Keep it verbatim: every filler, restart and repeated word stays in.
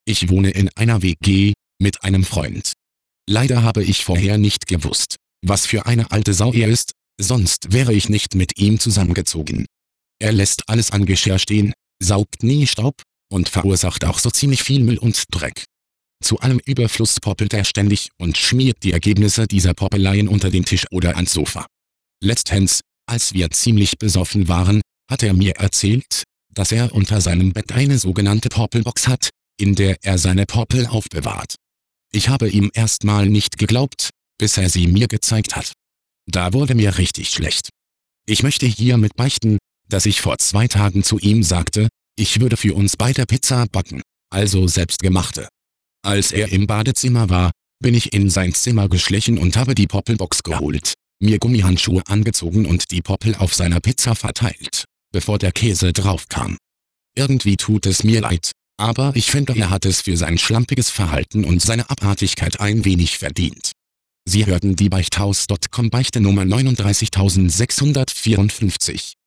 Ich wohne in einer W G mit einem Freund. Leider habe ich vorher nicht gewusst, was für eine alte Sau er ist, sonst wäre ich nicht mit ihm zusammengezogen. Er lässt alles an Geschirr stehen, saugt nie Staub und verursacht auch so ziemlich viel Müll und Dreck. Zu allem Überfluss poppelt er ständig und schmiert die Ergebnisse dieser Poppeleien unter den Tisch oder ans Sofa. Letztens, als wir ziemlich besoffen waren, hat er mir erzählt, dass er unter seinem Bett eine sogenannte Poppelbox hat, in der er seine Poppel aufbewahrt. Ich habe ihm erstmal nicht geglaubt, bis er sie mir gezeigt hat. Da wurde mir richtig schlecht. Ich möchte hiermit beichten, dass ich vor zwei Tagen zu ihm sagte, ich würde für uns beide Pizza backen, also selbstgemachte. Als er im Badezimmer war, bin ich in sein Zimmer geschlichen und habe die Poppelbox geholt, mir Gummihandschuhe angezogen und die Poppel auf seiner Pizza verteilt, bevor der Käse draufkam. Irgendwie tut es mir leid, aber ich finde, er hat es für sein schlampiges Verhalten und seine Abartigkeit ein wenig verdient. Sie hörten die Beichthaus Punkt com Beichte Nummer neununddreißigtausendsechshundertvierundfünfzig.